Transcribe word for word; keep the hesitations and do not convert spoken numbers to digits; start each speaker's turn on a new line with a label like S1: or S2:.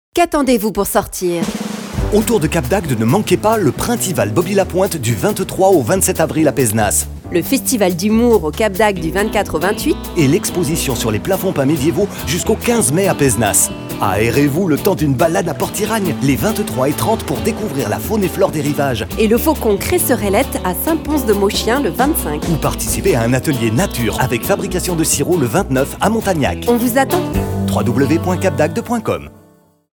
S1: Qu'attendez-vous pour sortir ?
S2: Autour de Cap d'Agde, ne manquez pas le Printival Bobby-la-Pointe du vingt-trois au vingt-sept avril à Pézenas.
S1: Le Festival d'humour au Cap d'Agde du vingt-quatre au vingt-huit.
S2: Et l'exposition sur les plafonds peints médiévaux jusqu'au quinze mai à Pézenas. Aérez-vous le temps d'une balade à Port-Iragne, les vingt-trois et trente pour découvrir la faune et flore des rivages.
S1: Et le Faucon Cresserellette à Saint-Pons-de-Mauchien le vingt-cinq.
S2: Ou participez à un atelier nature avec fabrication de sirop le vingt-neuf à Montagnac.
S1: On vous attend.
S2: w w w point cap d'agde point com